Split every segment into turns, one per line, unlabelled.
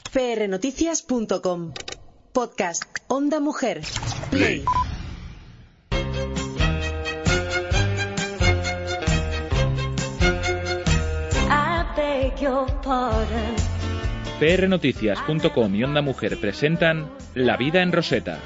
prnoticias.com. Podcast Onda Mujer. Play.
prnoticias.com y Onda Mujer presentan La vida en Rosetta.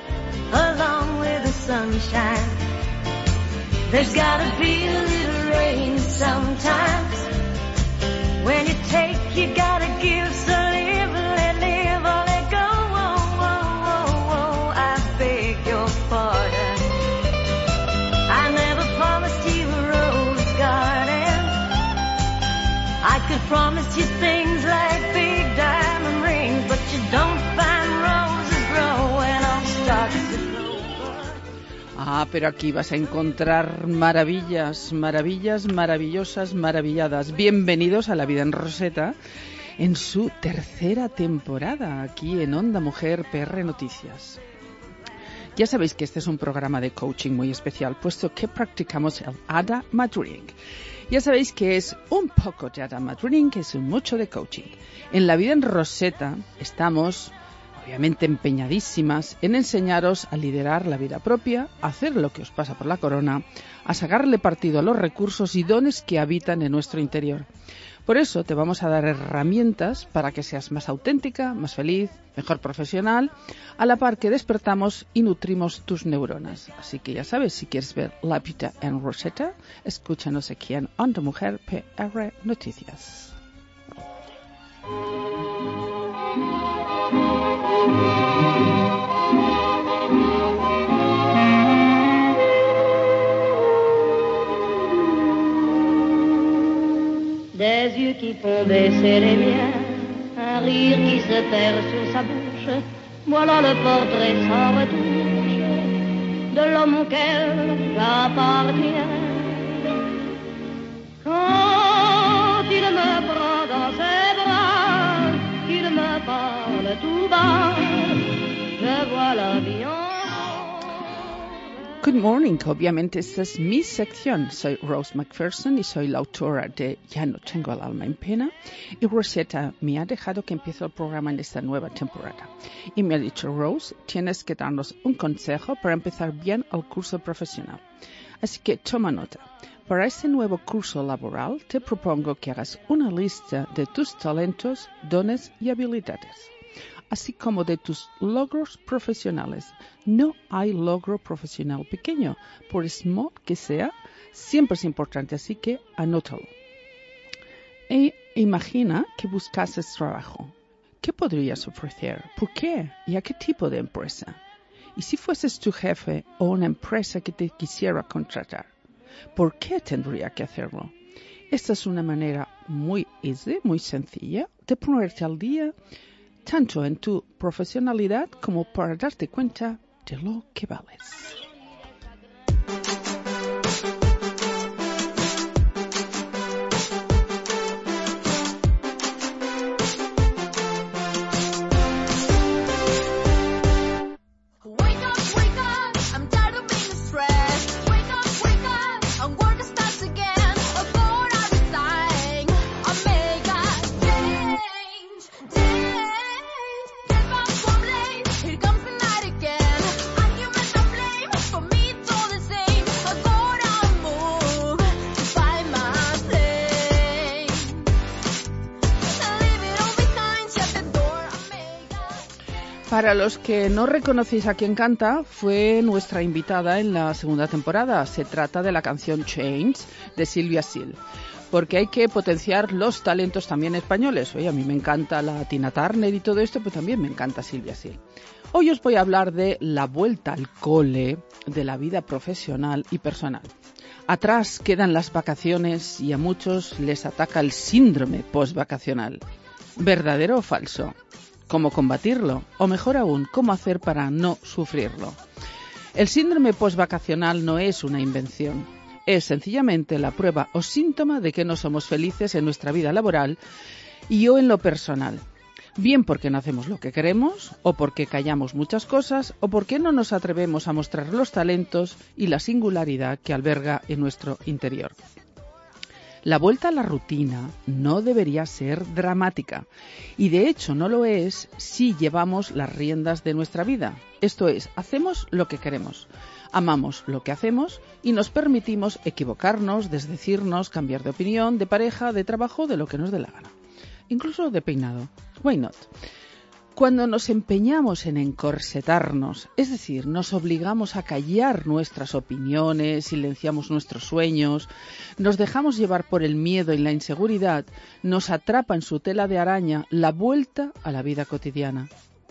Promise you things like big diamond rings, but you don't find roses growing on stalks of clover.
Pero aquí vas a encontrar maravillas, maravillosas, maravilladas. Bienvenidos a La vida en Rosetta, en su tercera temporada, aquí en Onda Mujer PR Noticias. Ya sabéis que este es un programa de coaching muy especial, puesto que practicamos el Ada Madring. Ya sabéis que es un poco de Ada Madring, que es un mucho de coaching. En La vida en Rosetta estamos, obviamente, empeñadísimas en enseñaros a liderar la vida propia, a hacer lo que os pasa por la corona, a sacarle partido a los recursos y dones que habitan en nuestro interior. Por eso te vamos a dar herramientas para que seas más auténtica, más feliz, mejor profesional, a la par que despertamos y nutrimos tus neuronas. Así que ya sabes, si quieres ver La vida en Rosetta, escúchanos aquí en Onda Mujer PR Noticias.
Des yeux qui font baisser les miens, un rire qui se perd sur sa bouche, voilà le portrait sans retouche de l'homme auquel j'appartiens. Quand il me prend dans ses bras, qu'il me parle tout bas, je vois la vie en...
Good morning, obviamente esta es mi sección. Soy Rose McPherson y soy la autora de Ya no tengo el alma en pena. Y Rosetta me ha dejado que empiece el programa en esta nueva temporada. Y me ha dicho, Rose, tienes que darnos un consejo para empezar bien el curso profesional. Así que toma nota. Para este nuevo curso laboral te propongo que hagas una lista de tus talentos, dones y habilidades, así como de tus logros profesionales. No hay logro profesional pequeño, por small que sea, siempre es importante, así que anótalo. E imagina que buscases trabajo. ¿Qué podrías ofrecer? ¿Por qué? ¿Y a qué tipo de empresa? ¿Y si fueses tu jefe o una empresa que te quisiera contratar? ¿Por qué tendría que hacerlo? Esta es una manera muy easy, muy sencilla, de ponerte al día tanto en tu profesionalidad como para darte cuenta de lo que vales. Para los que no reconocéis a quien canta, fue nuestra invitada en la segunda temporada. Se trata de la canción Change de Silvia Sil, porque hay que potenciar los talentos también españoles. Oye, a mí me encanta la Tina Turner y todo esto, pero también me encanta Silvia Sil. Hoy os voy a hablar de la vuelta al cole, de la vida profesional y personal. Atrás quedan las vacaciones y a muchos les ataca el síndrome postvacacional. ¿Verdadero o falso? ¿Cómo combatirlo? O mejor aún, ¿cómo hacer para no sufrirlo? El síndrome postvacacional no es una invención. Es sencillamente la prueba o síntoma de que no somos felices en nuestra vida laboral y o en lo personal. Bien porque no hacemos lo que queremos, o porque callamos muchas cosas, o porque no nos atrevemos a mostrar los talentos y la singularidad que alberga en nuestro interior. La vuelta a la rutina no debería ser dramática y de hecho no lo es si llevamos las riendas de nuestra vida. Esto es, hacemos lo que queremos, amamos lo que hacemos y nos permitimos equivocarnos, desdecirnos, cambiar de opinión, de pareja, de trabajo, de lo que nos dé la gana. Incluso de peinado. Why not? Cuando nos empeñamos en encorsetarnos, es decir, nos obligamos a callar nuestras opiniones, silenciamos nuestros sueños, nos dejamos llevar por el miedo y la inseguridad, nos atrapa en su tela de araña la vuelta a la vida cotidiana.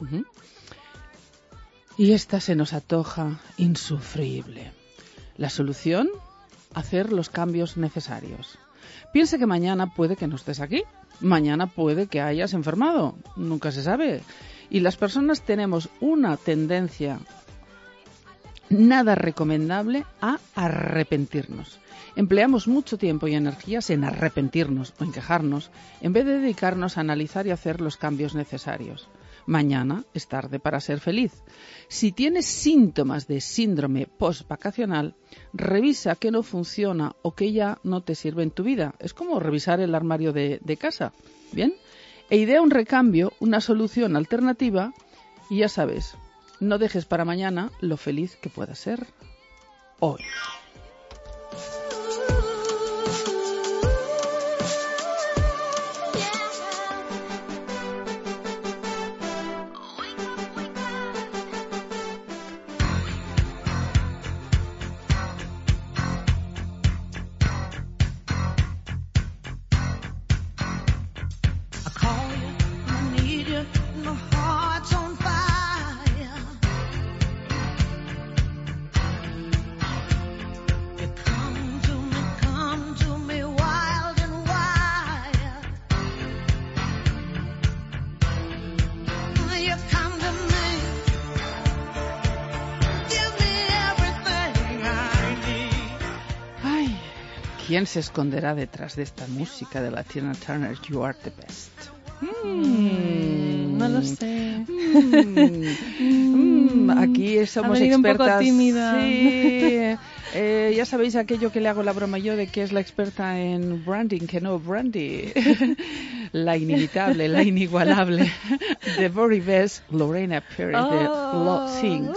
Y esta se nos antoja insufrible. ¿La solución? Hacer los cambios necesarios. Piense que mañana puede que no estés aquí. Mañana puede que hayas enfermado, nunca se sabe. Y las personas tenemos una tendencia nada recomendable a arrepentirnos. Empleamos mucho tiempo y energías en arrepentirnos o en quejarnos, en vez de dedicarnos a analizar y hacer los cambios necesarios. Mañana es tarde para ser feliz. Si tienes síntomas de síndrome postvacacional, revisa qué no funciona o qué ya no te sirve en tu vida. Es como revisar el armario de casa, ¿bien? E idea un recambio, una solución alternativa y ya sabes, no dejes para mañana lo feliz que puedas ser hoy. ¿Quién se esconderá detrás de esta música de la Tina Turner, You Are the Best?
No lo sé.
Aquí somos expertas.
Un poco tímida.
Sí. Ya sabéis aquello que le hago la broma yo de que es la experta en branding, que no, Brandy. La inimitable, la inigualable. The very best Lorena Perry de Love Sings.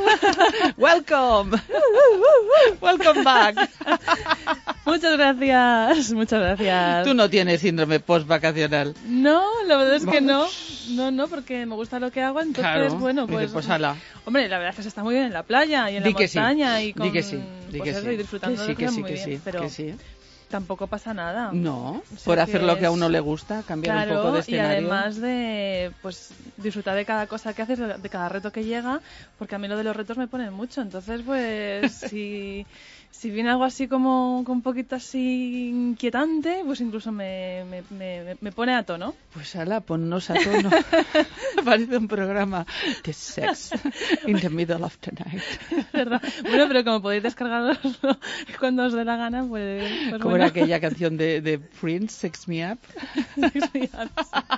Welcome. Welcome back.
Muchas gracias, muchas gracias.
Tú no tienes síndrome postvacacional.
No, la verdad es que no, porque me gusta lo que hago, entonces,
claro,
bueno, pues
ala.
Hombre, la verdad es que se está muy bien en la playa y en la montaña
sí.
y con,
Di que sí.
y disfrutando de lo muy bien, pero
que sí.
tampoco pasa nada.
No, o sea, por hacer lo que a uno le gusta, cambiar un poco de escenario.
Y además de pues disfrutar de cada cosa que haces, de cada reto que llega, porque a mí lo de los retos me pone mucho, entonces pues si viene algo así como un poquito así inquietante, pues incluso me pone a tono.
Pues ala, ponnos a tono. Parece un programa de sex in the middle of the night.
¿Verdad? Bueno, pero como podéis descargarlo cuando os dé la gana, pues
como
bueno.
era aquella canción de Prince, Sex Me Up.
Sex Me Up.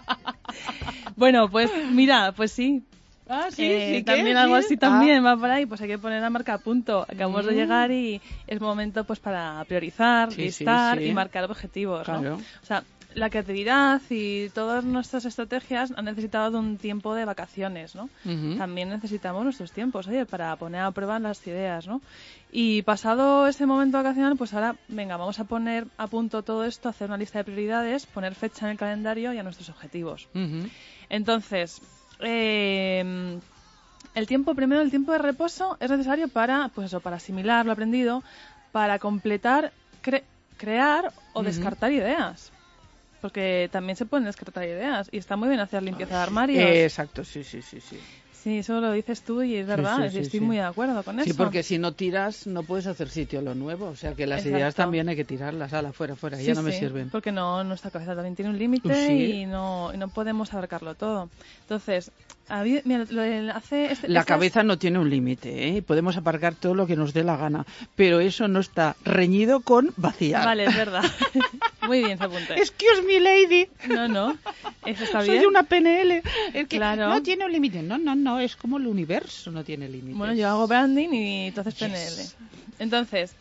Bueno, pues mira, pues sí.
Ah, sí,
también algo así también va por ahí, pues hay que poner la marca a punto. Acabamos de llegar y es momento pues para priorizar, listar y marcar objetivos, ¿no?
Claro.
O sea, la creatividad y todas nuestras estrategias han necesitado de un tiempo de vacaciones, ¿no? También necesitamos nuestros tiempos, para poner a prueba las ideas, ¿no? Y pasado ese momento vacacional, pues ahora, venga, vamos a poner a punto todo esto, hacer una lista de prioridades, poner fecha en el calendario y a nuestros objetivos. Entonces, el tiempo de reposo es necesario para asimilar lo aprendido, para completar, crear o descartar ideas. Porque también se pueden descartar ideas y está muy bien hacer limpieza de armarios.
Exacto, sí.
Sí, eso lo dices tú y es verdad, estoy muy de acuerdo con eso.
Sí, porque si no tiras no puedes hacer sitio a lo nuevo, o sea que las ideas también hay que tirarlas, fuera, ya no me sirven.
Porque nuestra cabeza también tiene un límite y no podemos abarcarlo todo. Entonces,
la cabeza no tiene un límite, podemos aparcar todo lo que nos dé la gana, pero eso no está reñido con vaciar.
Vale, es verdad. Muy bien, se apunta.
Excuse me, lady.
No, eso está bien.
Soy una PNL. Es que
claro.
No tiene un límite. No, es como el universo no tiene límite.
Bueno, yo hago branding y entonces PNL. Entonces,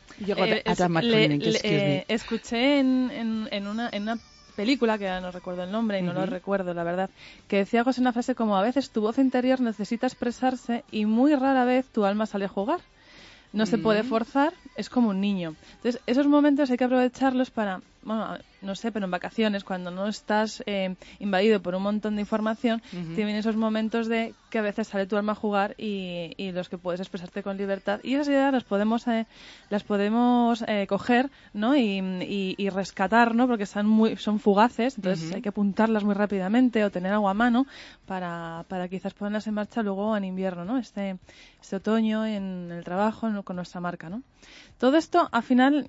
escuché en una película, que no recuerdo el nombre y no lo recuerdo, la verdad, que decía algo así, una frase como: a veces tu voz interior necesita expresarse y muy rara vez tu alma sale a jugar. No se puede forzar, es como un niño. Entonces, esos momentos hay que aprovecharlos para, bueno, no sé, pero en vacaciones, cuando no estás invadido por un montón de información, te vienen esos momentos de que a veces sale tu alma a jugar y los que puedes expresarte con libertad. Y esas ideas las podemos coger, ¿no? Y rescatar, ¿no? Porque son fugaces, entonces hay que apuntarlas muy rápidamente o tener algo a mano para quizás ponerlas en marcha luego en invierno, ¿no? Este otoño, en el trabajo, con nuestra marca, ¿no? Todo esto, al final,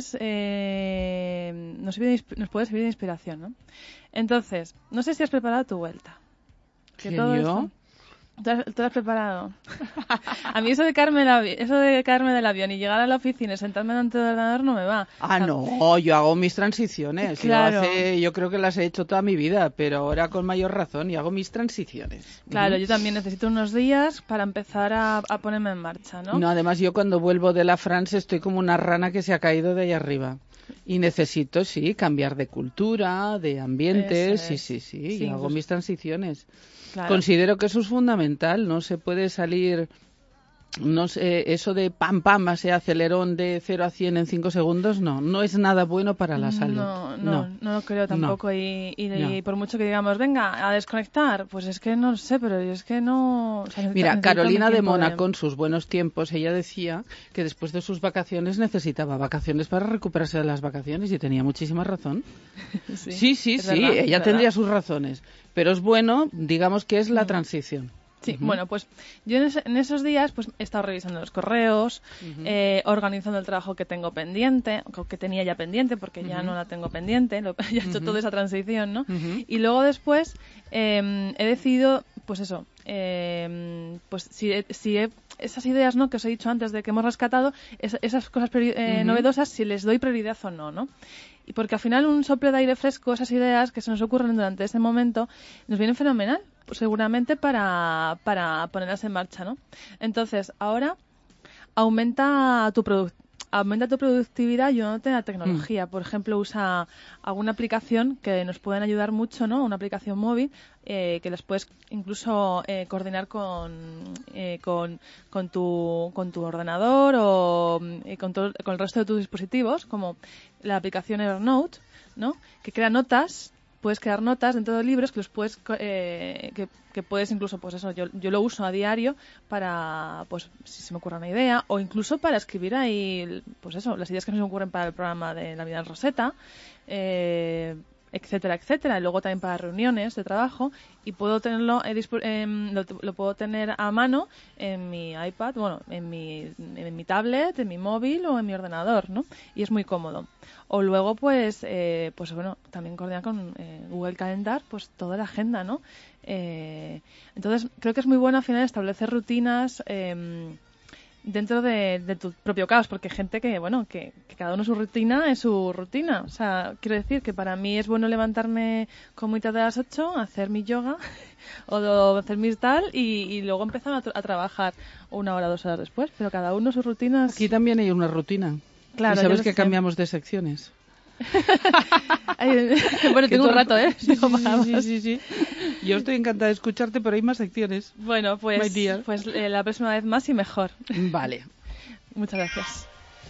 nos puede servir de inspiración, ¿no? Entonces, no sé si has preparado tu vuelta.
¿Yo?
¿Tú lo has preparado? A mí eso de caerme del avión y llegar a la oficina y sentarme delante del ordenador no me va.
No, yo hago mis transiciones.
Claro.
Yo creo que las he hecho toda mi vida, pero ahora con mayor razón y hago mis transiciones.
Claro, yo también necesito unos días para empezar a ponerme en marcha, ¿no?
No, además yo cuando vuelvo de la France estoy como una rana que se ha caído de ahí arriba. Y necesito, cambiar de cultura, de ambientes, sí, y hago mis transiciones. Claro. Considero que eso es fundamental, no se puede salir, no sé, eso de pam, ese acelerón de 0 a 100 en 5 segundos, no es nada bueno para la salud.
No lo creo tampoco. Y por mucho que digamos, venga, a desconectar, pues es que no sé, pero es que no... O sea,
mira, Carolina de Mónaco, en sus buenos tiempos, ella decía que después de sus vacaciones necesitaba vacaciones para recuperarse de las vacaciones y tenía muchísima razón. Sí, ella tendría sus razones, pero es bueno, digamos que es la transición.
Sí, bueno, pues yo en esos días pues he estado revisando los correos, organizando el trabajo que tengo pendiente, que tenía ya pendiente porque ya no la tengo pendiente, ya he hecho toda esa transición, ¿no? Y luego después he decidido, pues eso, pues si esas ideas, ¿no?, que os he dicho antes de que hemos rescatado, esas cosas novedosas, si les doy prioridad o no, ¿no? Y porque al final un soplo de aire fresco, esas ideas que se nos ocurren durante ese momento, nos vienen fenomenal, pues seguramente para ponerlas en marcha, ¿no? Entonces, ahora aumenta tu productividad ayudándote a la tecnología. Por ejemplo, usa alguna aplicación que nos pueden ayudar mucho, ¿no? Una aplicación móvil que las puedes incluso coordinar con tu ordenador o con el resto de tus dispositivos, como la aplicación Evernote, ¿no? Que crea notas. Puedes crear notas dentro de libros que los puedes que puedes incluso, pues eso, yo lo uso a diario para, pues, si se me ocurre una idea, o incluso para escribir ahí, pues eso, las ideas que se me ocurren para el programa de Navidad en Rosetta, etcétera, etcétera. Y luego también para reuniones de trabajo, y puedo tenerlo lo puedo tener a mano en mi iPad, bueno, en mi tablet, en mi móvil o en mi ordenador, ¿no? Y es muy cómodo. O luego, pues bueno, también coordinar con Google Calendar, pues toda la agenda, ¿no? Entonces, creo que es muy bueno al final establecer rutinas dentro de tu propio caos, porque hay gente que cada uno su rutina es su rutina. O sea, quiero decir que para mí es bueno levantarme con mitad de las 8, hacer mi yoga o hacer mis tal y luego empezar a trabajar 1 hora, 2 horas después, pero cada uno sus rutinas.
Aquí también hay una rutina.
Claro,
y sabes que cambiamos de secciones.
Bueno, tengo un rato, ¿eh?
Sí. Yo estoy encantada de escucharte, pero hay más secciones.
Bueno, pues la próxima vez más y mejor.
Vale.
Muchas gracias.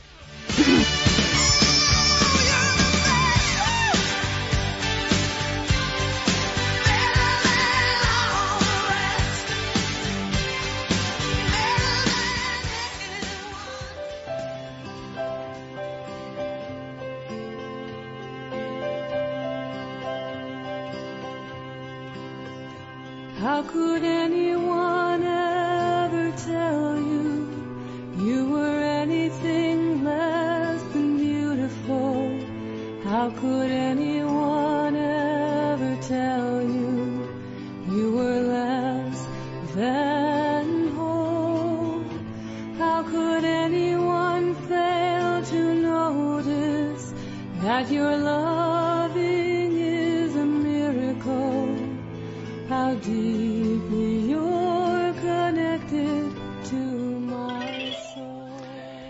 How could anyone ever tell you you were anything less than beautiful? How could anyone ever tell you you were less than whole? How could anyone fail to notice that your loving is a miracle? How deeply you're connected to my soul.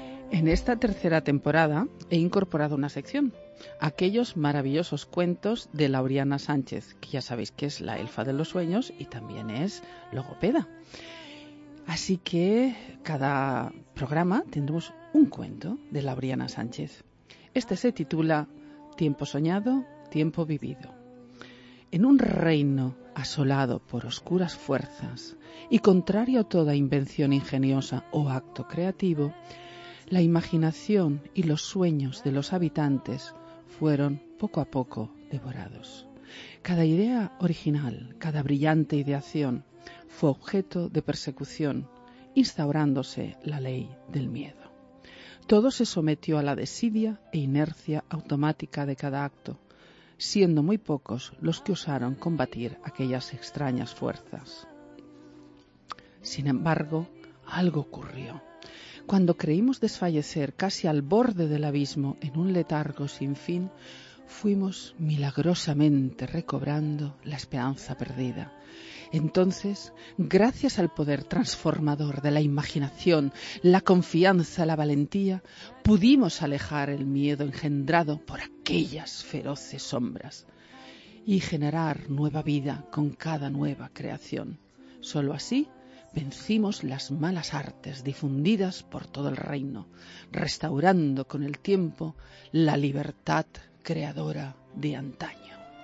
En esta tercera temporada he incorporado una sección, aquellos maravillosos cuentos de Lauriana Sánchez, que ya sabéis que es la elfa de los sueños y también es logopeda. Así que cada programa tendremos un cuento de Lauriana Sánchez. Este se titula Tiempo soñado, tiempo vivido. En un reino asolado por oscuras fuerzas y contrario a toda invención ingeniosa o acto creativo, la imaginación y los sueños de los habitantes fueron poco a poco devorados. Cada idea original, cada brillante ideación fue objeto de persecución, instaurándose la ley del miedo. Todo se sometió a la desidia e inercia automática de cada acto, siendo muy pocos los que osaron combatir aquellas extrañas fuerzas. Sin embargo, algo ocurrió. Cuando creímos desfallecer casi al borde del abismo en un letargo sin fin, fuimos milagrosamente recobrando la esperanza perdida. Entonces, gracias al poder transformador de la imaginación, la confianza, la valentía, pudimos alejar el miedo engendrado por aquellas feroces sombras y generar nueva vida con cada nueva creación. Solo así vencimos las malas artes difundidas por todo el reino, restaurando con el tiempo la libertad creadora de antaño.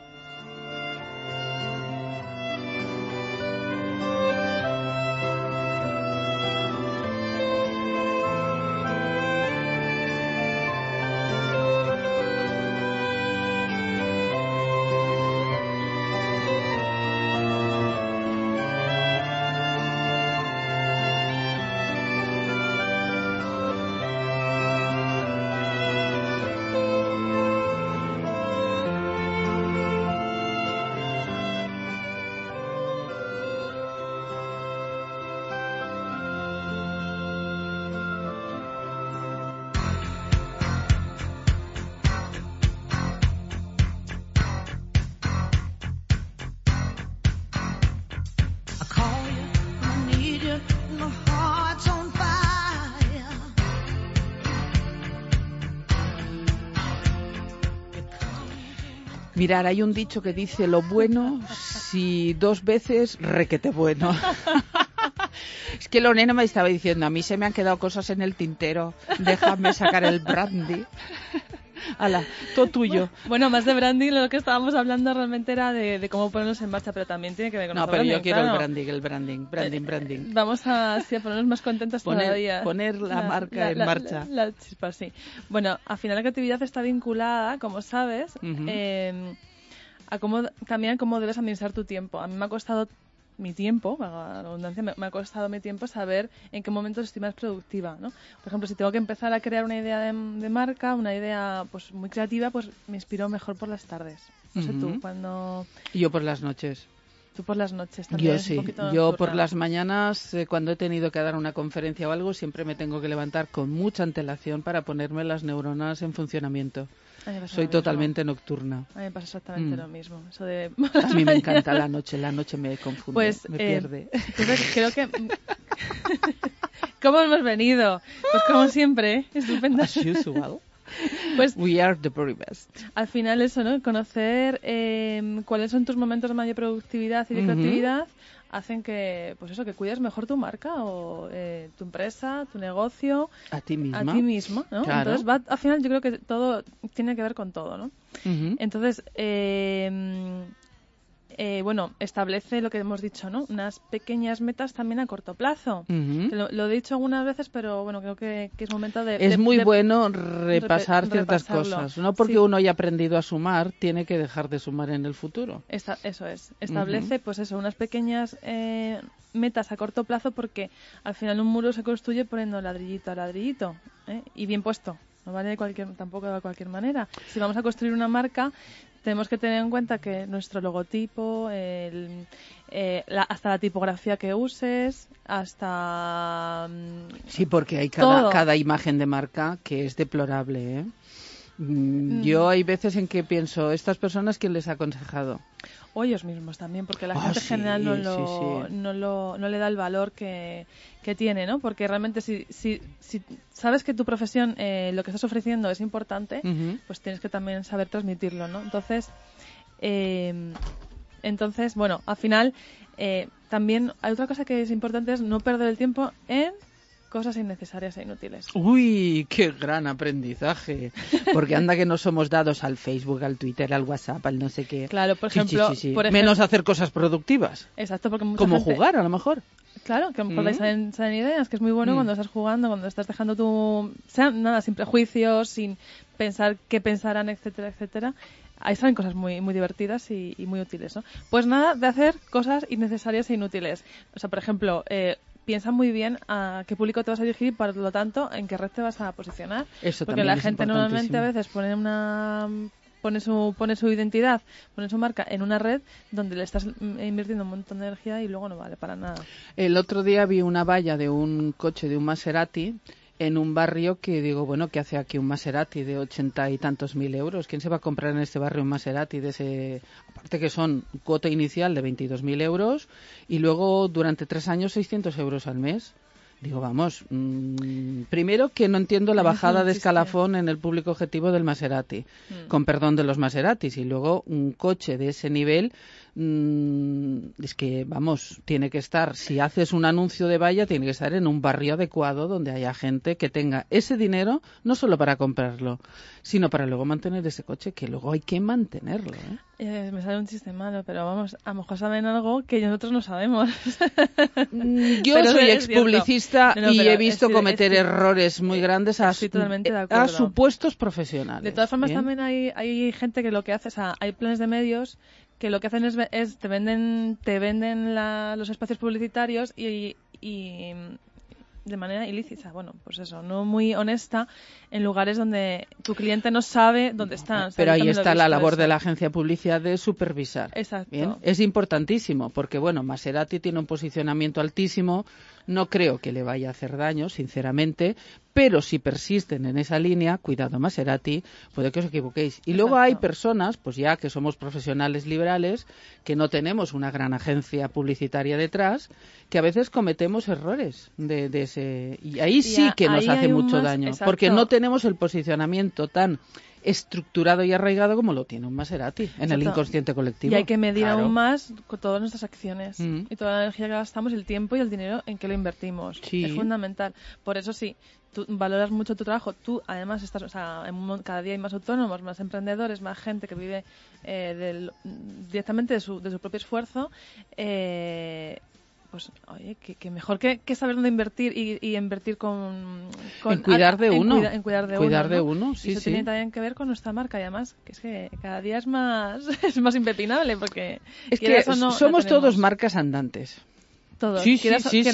Mirar, hay un dicho que dice lo bueno, si dos veces, requete bueno. Es que Lorena me estaba diciendo, a mí se me han quedado cosas en el tintero, déjame sacar el brandy. Ala, todo tuyo.
Bueno, más de branding, lo que estábamos hablando realmente era de cómo ponernos en marcha, pero también tiene que ver con
no,
el
pero
branding,
yo quiero
claro.
el branding.
Vamos a ponernos más contentas todavía.
Poner la marca en marcha.
La chispa, sí. Bueno, al final la creatividad está vinculada, como sabes, a cómo debes administrar tu tiempo. A mí me ha costado mi tiempo, la redundancia, me ha costado mi tiempo saber en qué momentos estoy más productiva, ¿no? Por ejemplo, si tengo que empezar a crear una idea de marca, una idea pues muy creativa, pues me inspiro mejor por las tardes. No sé tú, cuando...
Yo por las noches.
Tú por las noches también.
Yo sí. Yo por las mañanas, cuando he tenido que dar una conferencia o algo, siempre me tengo que levantar con mucha antelación para ponerme las neuronas en funcionamiento. Soy totalmente nocturna.
A mí me pasa exactamente lo mismo. Eso de...
A mí me encanta la noche me confunde,
pues,
me pierde.
Entonces creo que... ¿Cómo hemos venido? Pues como siempre, estupenda.
As usual.
Pues,
we are the very best.
Al final eso, ¿no? Conocer cuáles son tus momentos de mayor productividad y de creatividad hacen que, pues eso, que cuides mejor tu marca o tu empresa, tu negocio.
A ti misma.
A ti misma, ¿no?
Claro.
Entonces, al final yo creo que todo tiene que ver con todo, ¿no? Entonces, bueno, establece lo que hemos dicho, ¿no? Unas pequeñas metas también a corto plazo. Lo he dicho algunas veces, pero bueno, creo que es momento de...
Es muy bueno repasar ciertas cosas. No porque uno haya aprendido a sumar, tiene que dejar de sumar en el futuro.
Eso es. Establece, pues eso, unas pequeñas metas a corto plazo, porque al final un muro se construye poniendo ladrillito a ladrillito, y bien puesto. No vale tampoco de cualquier manera. Si vamos a construir una marca, tenemos que tener en cuenta que nuestro logotipo, hasta la tipografía que uses, hasta...
Sí, porque hay cada imagen de marca que es deplorable, ¿eh? Yo hay veces en que pienso, ¿estas personas quién les ha aconsejado?
O ellos mismos también, porque la gente en general no le da el valor que tiene, ¿no? Porque realmente si sabes que tu profesión, lo que estás ofreciendo es importante, pues tienes que también saber transmitirlo, ¿no? Entonces, bueno, al final también hay otra cosa que es importante, es no perder el tiempo en cosas innecesarias e inútiles.
Uy, qué gran aprendizaje. Porque anda que no somos dados al Facebook, al Twitter, al WhatsApp, al no sé qué.
Claro, por ejemplo...
Menos hacer cosas productivas.
Exacto, porque mucha
como
gente...
jugar, a lo mejor.
Claro, que a lo mejor salen ideas, que es muy bueno cuando estás jugando, cuando estás dejando sin prejuicios, sin pensar qué pensarán, etcétera, etcétera. Ahí salen cosas muy, muy divertidas y muy útiles, ¿no? Pues nada de hacer cosas innecesarias e inútiles. O sea, por ejemplo... piensa muy bien a qué público te vas a dirigir y, por lo tanto, en qué red te vas a posicionar.
Eso
porque la
es
gente normalmente a veces pone su identidad, pone su marca en una red donde le estás invirtiendo un montón de energía y luego no vale para nada.
El otro día vi una valla de un coche de un Maserati en un barrio que digo, bueno, ¿qué hace aquí un Maserati de 80 y tantos mil euros? ¿Quién se va a comprar en este barrio un Maserati de ese? Aparte que son cuota inicial de 22.000 euros y luego durante 3 años 600 euros al mes. Digo, vamos, primero que no entiendo la bajada de escalafón en el público objetivo del Maserati, con perdón de los Maseratis, y luego un coche de ese nivel, es que, vamos, tiene que estar, si haces un anuncio de valla, tiene que estar en un barrio adecuado donde haya gente que tenga ese dinero, no solo para comprarlo, sino para luego mantener ese coche, que luego hay que mantenerlo,
me sale un chiste malo, pero vamos, a lo mejor saben algo que nosotros no sabemos.
Yo pero soy expublicista y he visto cometer errores muy grandes a supuestos profesionales.
De todas formas, también hay gente que lo que hace, o sea, hay planes de medios que lo que hacen es te venden los espacios publicitarios y de manera ilícita, bueno, pues eso, no muy honesta, en lugares donde tu cliente no sabe dónde están.
Pero ahí está la labor de la agencia de publicidad de supervisar.
Exacto.
¿Bien? Es importantísimo, porque bueno, Maserati tiene un posicionamiento altísimo, no creo que le vaya a hacer daño, sinceramente, pero si persisten en esa línea, cuidado Maserati, puede que os equivoquéis. Y luego hay personas, pues ya que somos profesionales liberales, que no tenemos una gran agencia publicitaria detrás, que a veces cometemos errores de ese... Y ahí sí que nos hace mucho daño, porque no tenemos el posicionamiento tan estructurado y arraigado como lo tiene un Maserati en el inconsciente colectivo.
Y hay que medir aún más con todas nuestras acciones y toda la energía que gastamos, el tiempo y el dinero en que lo invertimos. Sí. Es fundamental. Por eso sí, tú valoras mucho tu trabajo. Tú además estás, o sea, cada día hay más autónomos, más emprendedores, más gente que vive directamente de su propio esfuerzo. Pues, oye, que mejor que saber dónde invertir y invertir
en cuidar de uno.
En cuidar de uno, sí, y eso tiene también que ver con nuestra marca, y además, que es que cada día es más impepinable, porque...
Es que somos todos marcas andantes.
Todos.
Sí,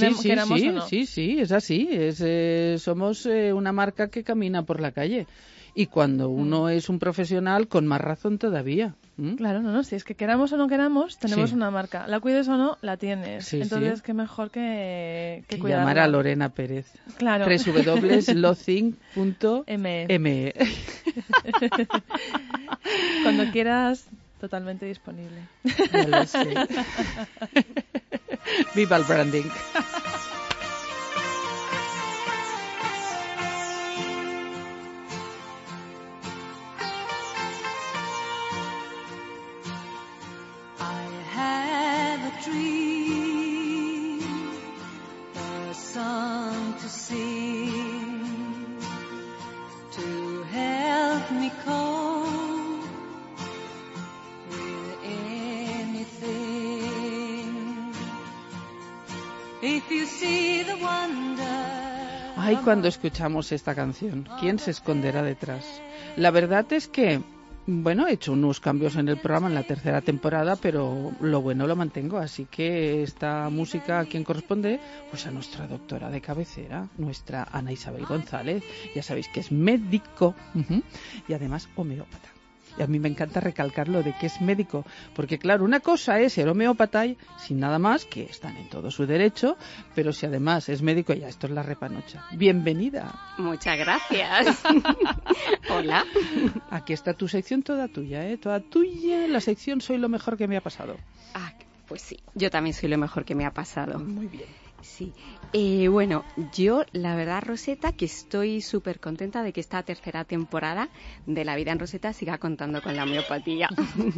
es así. Somos una marca que camina por la calle. Y cuando uno es un profesional, con más razón todavía.
Claro, si es que queramos o no queramos, tenemos una marca. La cuides o no, la tienes.
Sí,
entonces, qué mejor que cuidarla.
Llamar a Lorena Pérez.
Claro.
www.lothing.me.
Cuando quieras, totalmente disponible.
Ya lo sé. Viva el branding. Ay, cuando escuchamos esta canción, ¿quién se esconderá detrás? La verdad es que, bueno, he hecho unos cambios en el programa en la tercera temporada, pero lo bueno lo mantengo, así que esta música, ¿a quién corresponde? Pues a nuestra doctora de cabecera, nuestra Ana Isabel González, ya sabéis que es médico y además homeópata. Y a mí me encanta recalcarlo de que es médico, porque claro, una cosa es ser homeópata sin nada más, que están en todo su derecho, pero si además es médico, ya esto es la repanocha. Bienvenida.
Muchas gracias. Hola.
Aquí está tu sección toda tuya, toda tuya, la sección Soy lo mejor que me ha pasado.
Ah, pues sí, yo también soy lo mejor que me ha pasado.
Muy bien.
Sí. Bueno, yo la verdad, Rosetta, que estoy súper contenta de que esta tercera temporada de La vida en Rosetta siga contando con la homeopatía.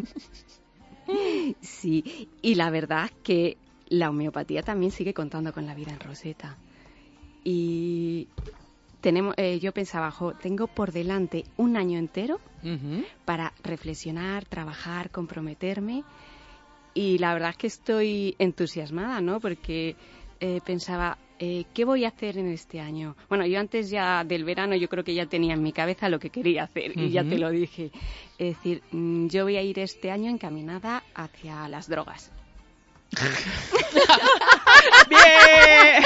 Sí, y la verdad que la homeopatía también sigue contando con La vida en Rosetta. Y yo pensaba, tengo por delante un año entero para reflexionar, trabajar, comprometerme. Y la verdad es que estoy entusiasmada, ¿no? Porque pensaba, ¿qué voy a hacer en este año? Bueno, yo antes ya del verano yo creo que ya tenía en mi cabeza lo que quería hacer y ya te lo dije. Es decir, yo voy a ir este año encaminada hacia las drogas.
¡Bien!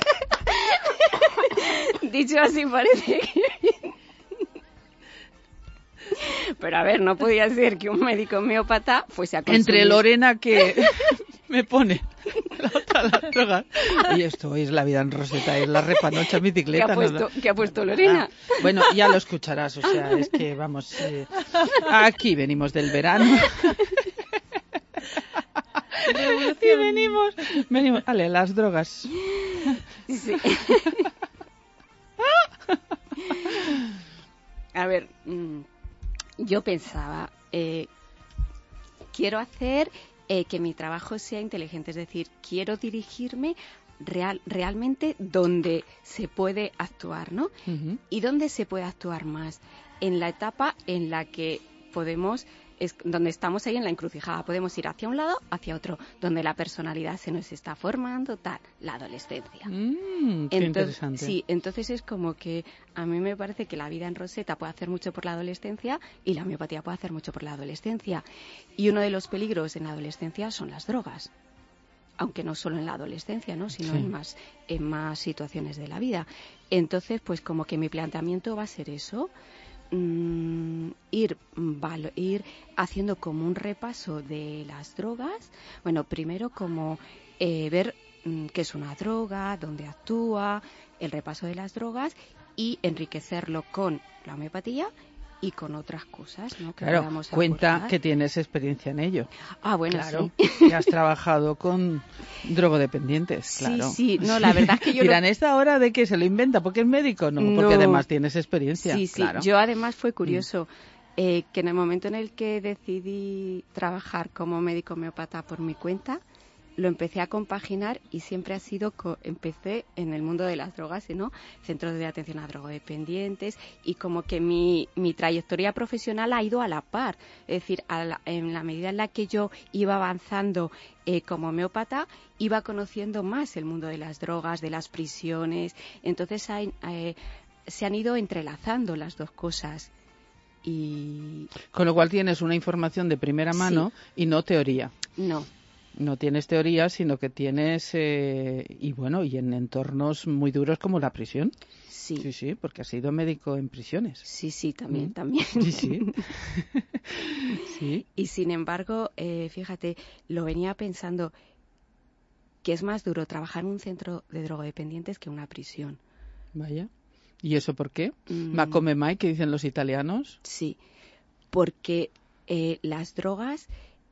Dicho así parece que... Pero a ver, no podía ser que un médico homeópata fuese a consumir...
Entre Lorena que me pone la otra las drogas. Y esto es La vida en Rosetta, es la repanocha bicicleta.
¿Qué ha puesto Lorena?
Bueno, ya lo escucharás, o sea, es que vamos, aquí venimos del verano. Y venimos, vale, las drogas.
Sí. A ver, yo pensaba, quiero hacer que mi trabajo sea inteligente, es decir, quiero dirigirme realmente donde se puede actuar, ¿no? ¿Y dónde se puede actuar más? En la etapa en la que podemos... donde estamos ahí en la encrucijada, podemos ir hacia un lado, hacia otro, donde la personalidad se nos está formando, la adolescencia.
Qué interesante.
Sí, entonces es como que a mí me parece que La vida en Rosetta puede hacer mucho por la adolescencia y la homeopatía puede hacer mucho por la adolescencia. Y uno de los peligros en la adolescencia son las drogas. Aunque no solo en la adolescencia, ¿no? Sino
sí.
en más situaciones de la vida. Entonces, pues como que mi planteamiento va a ser eso. Ir haciendo como un repaso de las drogas. Bueno, primero como ver qué es una droga, dónde actúa, el repaso de las drogas y enriquecerlo con la homeopatía y con otras cosas, ¿no? Que
claro,
podamos
cuenta
aportar.
Que tienes experiencia en ello.
Ah, bueno,
claro,
sí.
Que has trabajado con drogodependientes, claro.
Sí, no, la verdad es que yo...
Dirán, ¿esta hora de qué? ¿Se lo inventa? ¿Porque es médico? No, porque además tienes experiencia.
Sí,
claro.
Yo además fue curioso que en el momento en el que decidí trabajar como médico homeópata por mi cuenta, lo empecé a compaginar y siempre ha sido, empecé en el mundo de las drogas, ¿no? Centros de atención a drogodependientes y como que mi trayectoria profesional ha ido a la par. Es decir, en la medida en la que yo iba avanzando como homeópata, iba conociendo más el mundo de las drogas, de las prisiones. Entonces se han ido entrelazando las dos cosas. Y...
Con lo cual tienes una información de primera mano y no teoría. No tienes teoría, sino que tienes, y en entornos muy duros como la prisión. Sí, porque has sido médico en prisiones.
Sí, también.
Sí. Sí.
Y sin embargo, fíjate, lo venía pensando, que es más duro trabajar en un centro de drogodependientes que una prisión.
Vaya. ¿Y eso por qué? Ma come mai, que dicen los italianos.
Sí, porque las drogas...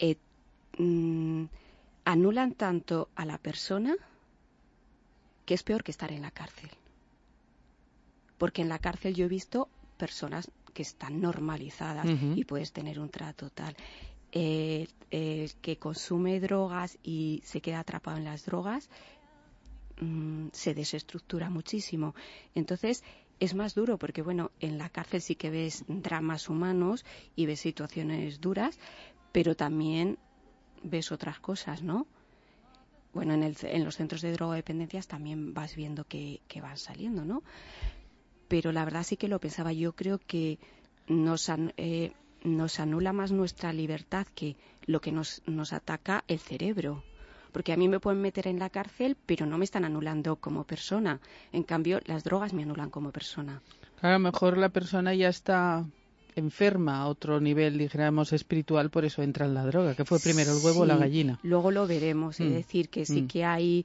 anulan tanto a la persona que es peor que estar en la cárcel. Porque en la cárcel yo he visto personas que están normalizadas y puedes tener un trato tal. Que consume drogas y se queda atrapado en las drogas se desestructura muchísimo. Entonces es más duro porque, en la cárcel sí que ves dramas humanos y ves situaciones duras, pero también ves otras cosas, ¿no? Bueno, en los centros de drogodependencias también vas viendo que van saliendo, ¿no? Pero la verdad sí que lo pensaba. Yo creo que nos anula más nuestra libertad que lo que nos ataca el cerebro. Porque a mí me pueden meter en la cárcel, pero no me están anulando como persona. En cambio, las drogas me anulan como persona.
Claro, a lo mejor la persona ya está enferma a otro nivel, dijéramos, espiritual, por eso entra en la droga, que fue primero el huevo o la gallina.
Luego lo veremos, es decir, que sí que hay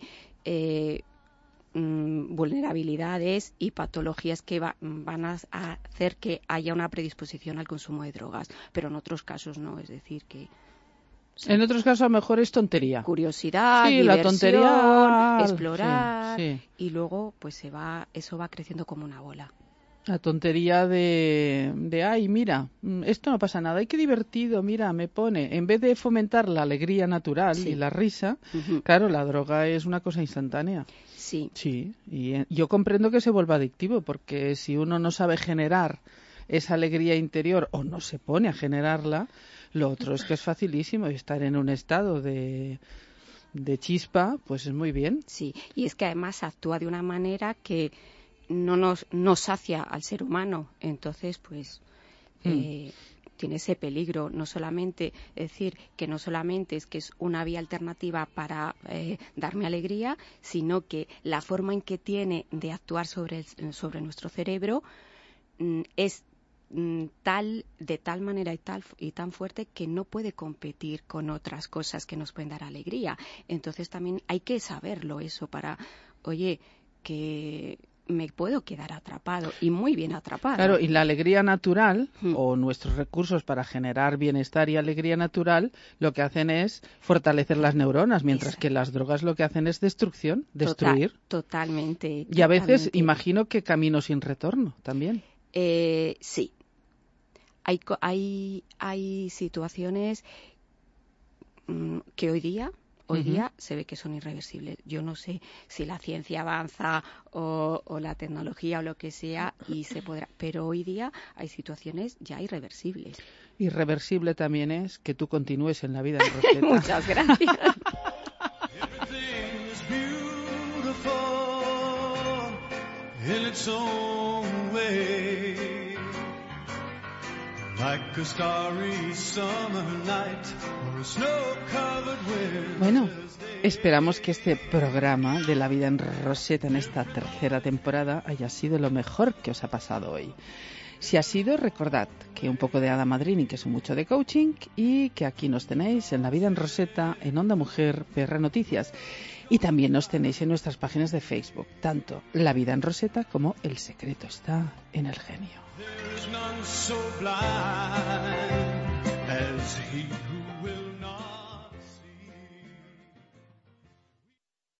vulnerabilidades y patologías que van a hacer que haya una predisposición al consumo de drogas, pero en otros casos no, es decir que... Sí.
En otros casos a lo mejor es tontería.
Curiosidad,
sí,
diversión,
la tontería,
explorar,
sí.
Y luego pues eso va creciendo como una bola.
La tontería de ay, mira, esto no pasa nada, ay, qué divertido, mira, me pone. En vez de fomentar la alegría natural y la risa, claro, la droga es una cosa instantánea.
Sí.
Sí, y yo comprendo que se vuelva adictivo, porque si uno no sabe generar esa alegría interior o no se pone a generarla, lo otro es que es facilísimo, y estar en un estado de chispa, pues es muy bien.
Sí, y es que además actúa de una manera que no sacia al ser humano, entonces pues tiene ese peligro, no solamente, es decir, que no solamente es que es una vía alternativa para darme alegría, sino que la forma en que tiene de actuar sobre nuestro cerebro es de tal manera y tan fuerte que no puede competir con otras cosas que nos pueden dar alegría. Entonces también hay que saberlo eso para, oye, que me puedo quedar atrapado y muy bien atrapado.
Claro, y la alegría natural o nuestros recursos para generar bienestar y alegría natural lo que hacen es fortalecer las neuronas, mientras que las drogas lo que hacen es destrucción, destruir.
Totalmente.
Y a veces imagino que camino sin retorno también.
Sí. Hay situaciones que hoy día se ve que son irreversibles. Yo no sé si la ciencia avanza o la tecnología o lo que sea y se podrá, pero hoy día hay situaciones ya irreversibles.
Irreversible también es que tú continúes en la vida en Rosetta.
Muchas gracias.
Bueno, esperamos que este programa de La vida en Rosetta en esta tercera temporada haya sido lo mejor que os ha pasado hoy. Si ha sido, recordad que un poco de Hada Madrini, que es mucho de coaching, y que aquí nos tenéis en La vida en Rosetta, en Onda Mujer, PR Noticias. Y también nos tenéis en nuestras páginas de Facebook, tanto La vida en Rosetta como El secreto está en el genio.